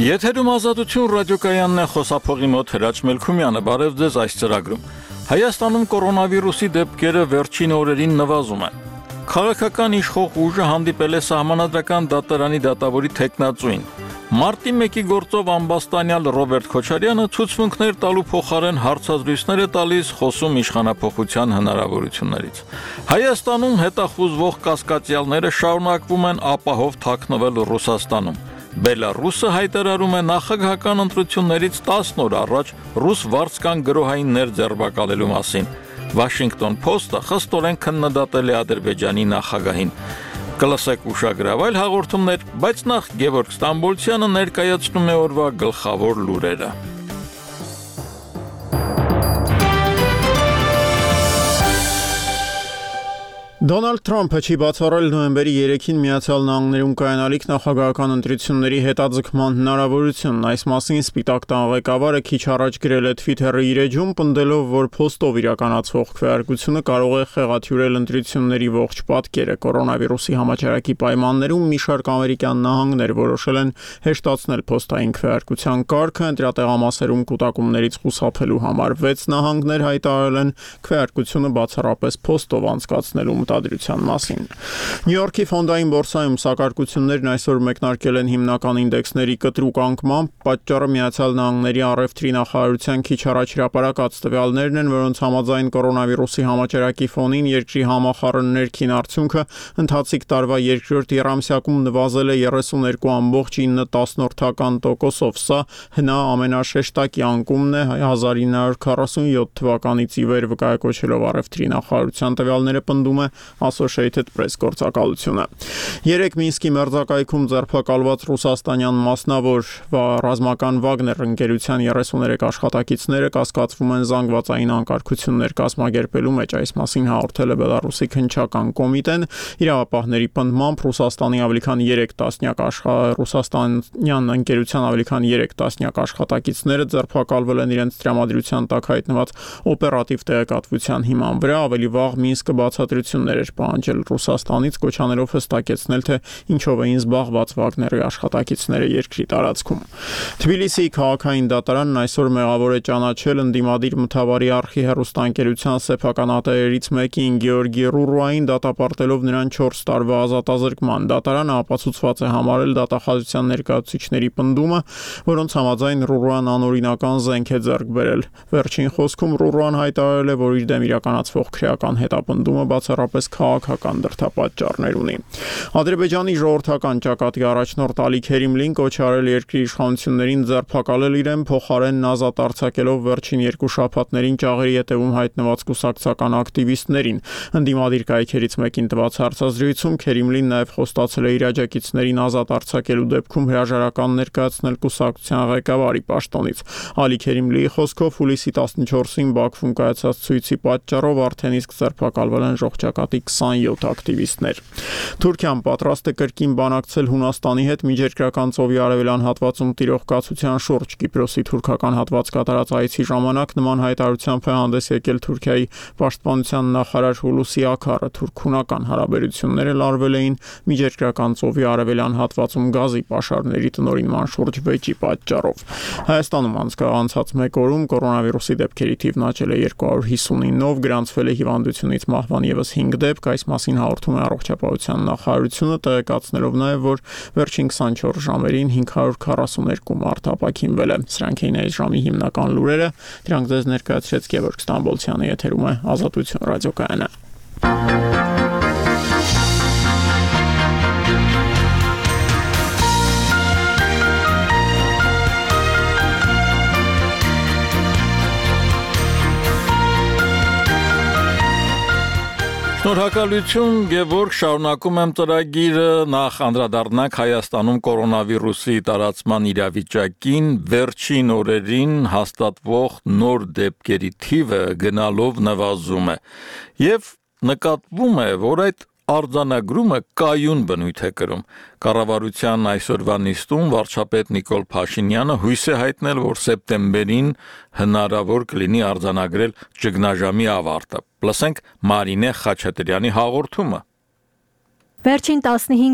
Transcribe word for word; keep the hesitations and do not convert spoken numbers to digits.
Եթերում ազատություն ռադիոկայանն է, խոսափողի մոտ Հրաչ Մելքումյանը, բարև ձեզ այս ծրագրում։ Հայաստանում կորոնավիրուսի դեպքերը վերջին օրերին նվազում են։ Քաղաքական իշխող ուժը հանդիպել է սահմանադրական դատարանի դատավորի թեկնածուին։ Մարտի մեկի գործով ամբաստանյալ Ռոբերտ Քոչարյանը ցուցմունքներ տալու փոխարեն հարցազրույցներ է տալիս, խոսում իշխանափոխության հնարավորություններից։ Հայաստանում հետախուզվող կասկածյալները շարունակվում են ապահով թաքնվել Ռուսաստանում։ Բելարուսը հայտարարում է նախագահական ընտրություններից տասն օր առաջ ռուս վարձկան գրոհայիններ ձերբակալելու մասին։ Washington Post-ը խստորեն քննադատել է Ադրբեջանի նախագահին։ Կլսեք ուշագրավ այլ հաղորդումներ, բայց նախ Գևորգ Ստամբոլցյանը ներկայացնում է օրվա գլխավոր լուրերը։ Դոնալդ Թրամփը չի բացառել նոյեմբերի երեքին Միացյալ Նահանգներում կայանալիք նախագահական ընտրությունների հետաձգման հնարավորությունն։ Այս մասին Սպիտակ տան ղեկավարը քիչ առաջ գրել է Twitter-ի իր էջում, պնդելով, որ փոստով իրականացվող քվեարկությունը կարող է խեղաթյուրել ընտրությունների ողջ պատկերը։ Կորոնավիրուսի համաճարակի պայմաններում մի շարք ամերիկյան նահանգներ որոշել են հեշտացնել փոստային քվեարկության կարգը ընտրատեղամասերում կուտակումներից խուսափելու համար։ վեց նահանգներ հայտարարել են քվեարկությունը բացառապես փոստով անցկացնելու մտադրության մասին։ Նյու Յորքի ֆոնդային բորսայում սակարկություններն այսօր մեկնարկել են հիմնական ինդեքսների կտրուկ անկմամբ, պատճառը Միացյալ Նահանգների առևտրի նախարարության քիչ առաջ հրապարակած տվյալներն են, որոնց համաձայն կորոնավիրուսի համաճարակի ֆոնին երկրի համախառն ներքին արդյունքը ընթացիկ տարվա երկրորդ եռամսյակում նվազել է երեսուներկու ամբողջ ինը տասնորդական տոկոսով։ Սա հնա ամենաշեշտակի անկումն է հազար ինը հարյուր քառասունյոթ թվականից ի վեր, վկայակոչելով առևտրի նախարարության տվյալները, պնդում է Associated Press գործակալությունը։ Երեք Մինսկի մերձակայքում ձերբակալված ռուսաստանյան մասնավոր ռազմական Վագներ ընկերության երեսուներեք աշխատակիցները կասկածվում են զանգվածային անկարգություններ կազմակերպելու մեջ։ Այս մասին հաղորդել է Բելարուսի քննչական կոմիտեն։ Իրավապահների պնդմամբ Ռուսաստանի ավելի քան երեք տասնյակ ռուսաստանյան ընկերության ավելի քան երեք տասնյակ աշխատակիցները ձերբակալվել են իրենց տրամադրության տակ հայտնված օպերատիվ տեղեկատվության հիման վրա։ Ավելի վաղ Մինսկը բացատրություններ էր պահանջել Ռուսաստանից, կոչանելով հստակեցնել, թե ինչով էին զբաղված Վագների աշխատակիցները երկրի տարածքում։ Թբիլիսիի քաղաքային դատարանն այսօր մեղավոր է ճանաչել ընդդիմադիր Մթավարի արխի հեռուստաընկերության սեփականատերերից մեկին Գեորգի Ռուրուային, դատապարտելով նրան չորս տարվա ազատազրկման։ Դատարանը ապացուցված է համարել դատախազության ներկայացուցիչների պնդումը, որոնց համաձայն Ռուրուան անօրինական զենք է ձեռք բերել։ Վերջին խոսքում Ռուրուան հայտարարել է, որ իր դեմ իրականացվող քրեական հետապնդումը բացառապես քաղաքական դրդապատճառներ ունի։ Ադրբեջանի ժողովրդական ճակատի առաջնորդ Ալի Քերիմլին կոչ արել երկրի իշխանություններին ձերբակալել իրեն, փոխարենն ազատ արձակելով վերջին երկու շաբաթներին ճաղերի հետևում հայտնված կուսակցական ակտիվիստներին։ Ընդդիմադիր կայքերից մեկին տված հարցազրույցում Քերիմլին նաև խոստացել է իր աջակիցներին ազատ արձակելու դեպքում հրաժարական ներկայացնել կուսակցության ղեկավարի պաշտոնից։ Ալի Քերիմլիի խոսքով հուլիսի տասնչորսին Բաքվում կայացած ցույցի պատճառով արդեն իսկ ձերբակալվել են ժողջակատի քսանյոթ ակտիվիստներ։ Թուրքիան պատրաստ է կրկին բանակցել Հունաստանի հետ միջերկրական ծովի արևելյան հատվածում տիրող կացության շուրջ։ Կիպրոսի թուրքական հատված կատարած այցի ժամանակ նման հայտարարությամբ է հանդես եկել Թուրքիայի պաշտպանության նախարար Հուլուսի Աքարը։ Թուրք-հունական հարաբերությունները լարվել էին միջերկրական ծովի արևելյան հատվածում գազի պաշարների տնօրինման շուրջ վեճի պատճառով։ Հայաստանում անցկացած մեկ օրում կորոնավիրուսի դեպքերի թիվն աճել է երկու հարյուր հիսունինով, գրանցվել է հիվանդությունից մահվան ևս հինգ դեպք։ Այս մասին հաղորդում է առողջապահության նախարարությունը, տեղեկացնելով նաև, որ վերջին քսանչորս ժամերին հինգ հարյուր քառասուներկու մարդ ապաքինվել է։ Սրանք էին այս ժամի հիմնական լուրերը։ Դրանք ձեզ ներկայացրեց Գևորգ Ստամբոլցյանը, եթերում է Ազատություն ռադիոկայանը։ Շնորհակալություն, Գևորգ, շարունակում եմ ծրագիրը, նախ անդրադառնանք Հայաստանում կորոնավիրուսի տարածման իրավիճակին, վերջին օրերին հաստատվող նոր դեպքերի թիվը գնալով նվազում է եւ նկատվում է, որ այդ արձանագրումը կայուն բնույթ է կրում։ Կառավարության այսօրվա նիստում վարչապետ Նիկոլ Փաշինյանը հույս է հայտնել, որ սեպտեմբերին հնարավոր կլինի արձանագրել ճգնաժամի ավարտը։ Լսենք Մարինե Խաչատրյանի հաղորդումը։ Վերջին տասնհինգ